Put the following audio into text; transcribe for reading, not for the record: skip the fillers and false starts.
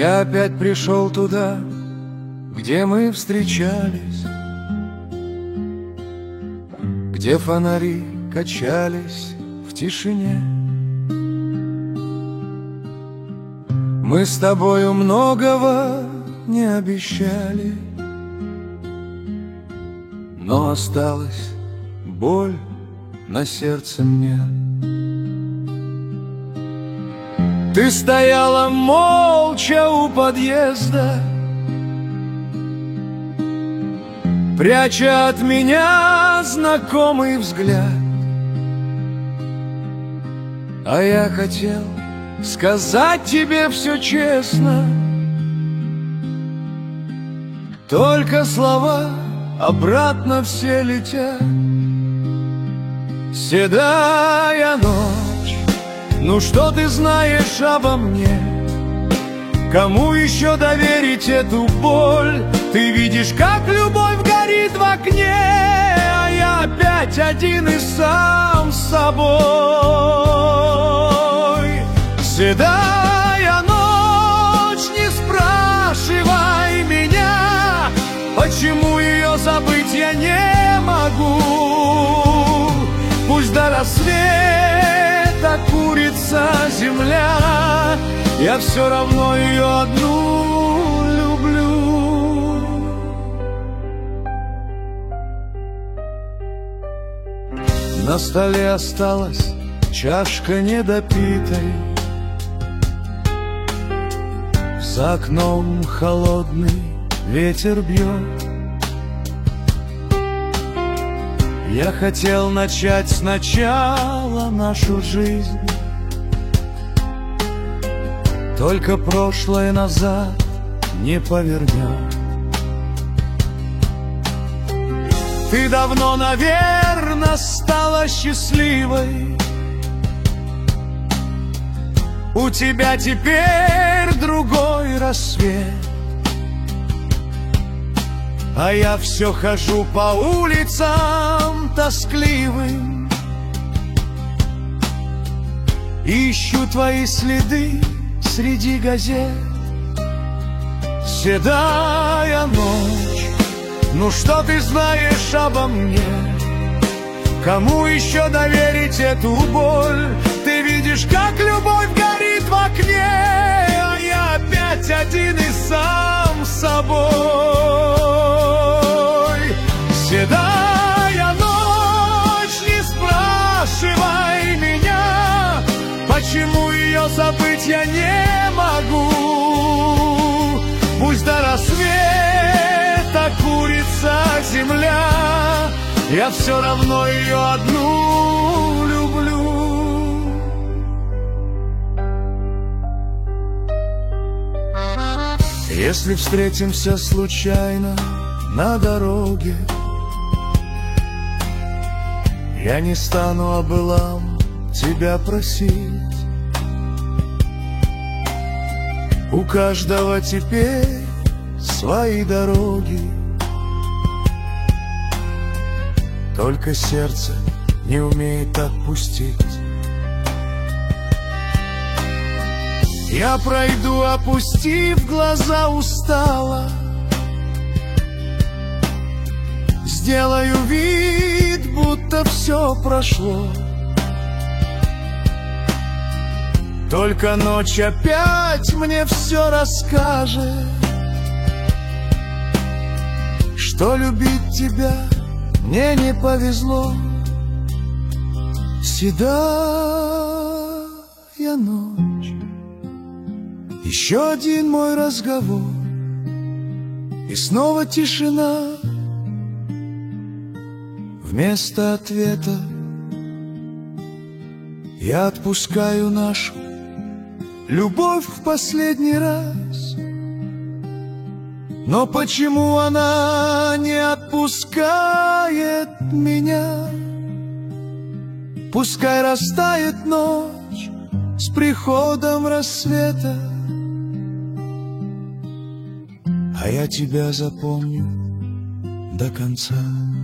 Я опять пришел туда, где мы встречались, где фонари качались в тишине. Мы с тобою многого не обещали, но осталась боль на сердце мне. Ты стояла молча у подъезда, пряча от меня знакомый взгляд. А я хотел сказать тебе все честно, только слова обратно все летят. Седая ночь, ну что ты знаешь обо мне? Кому еще доверить эту боль? Ты видишь, как любовь горит в окне, а я опять один и сам с собой. Седая ночь, не спрашивай меня, почему ее забыть я не могу. Пусть до рассвета курится земля, я все равно ее одну люблю. На столе осталась чашка недопитой, за окном холодный ветер бьет. Я хотел начать сначала нашу жизнь, только прошлое назад не повернет. Ты давно, наверно, стала счастливой, у тебя теперь другой рассвет. А я все хожу по улицам тоскливым, ищу твои следы среди газет. Седая ночь, ну что ты знаешь обо мне? Кому еще доверить эту боль? Ты видишь, как любовь горит в окне, а я опять один и сам с собой. Седая ночь, не спрашивай меня, почему ее забыть я не могу. Пусть до рассвета курится земля, я все равно ее одну люблю. Если встретимся случайно на дороге, я не стану о былом тебя просить. У каждого теперь свои дороги, только сердце не умеет отпустить. Я пройду, опустив глаза устало, сделаю вид, будто все прошло. Только ночь опять мне все расскажет, что любить тебя мне не повезло. Седая ночь, еще один мой разговор, и снова тишина. Вместо ответа я отпускаю нашу любовь в последний раз. Но почему она не отпускает меня? Пускай растает ночь с приходом рассвета, а я тебя запомню до конца.